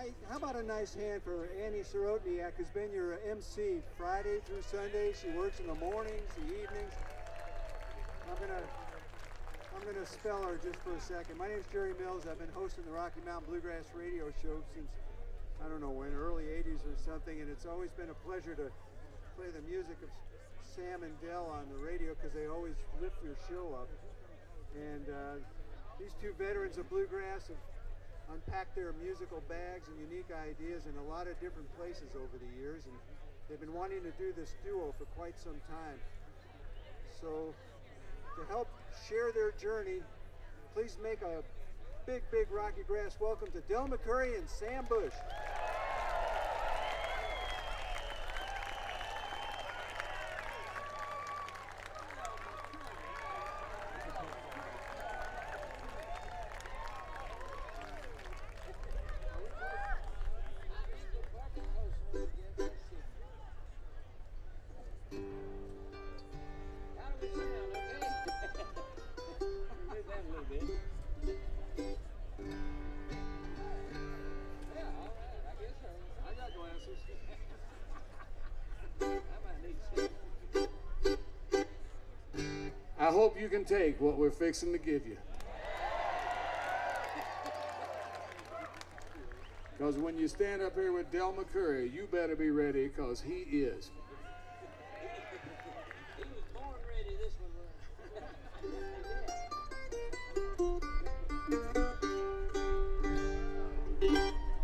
How about a nice hand for Annie Sorotniak, who's been your MC Friday through Sunday. She works in the mornings, the evenings. I'm gonna spell her just for a second. My name's Jerry Mills. I've been hosting the Rocky Mountain Bluegrass Radio Show since, I don't know when, early 80s or something, and it's always been a pleasure to play the music of Sam and Del on the radio because they always lift your show up. And these two veterans of bluegrass have unpacked their musical bags and unique ideas in a lot of different places over the years, and they've been wanting to do this duo for quite some time. So to help share their journey, please make a big, big Rocky Grass welcome to Del McCoury and Sam Bush. I hope you can take what we're fixing to give you. Because when you stand up here with Del McCoury, you better be ready, because he is.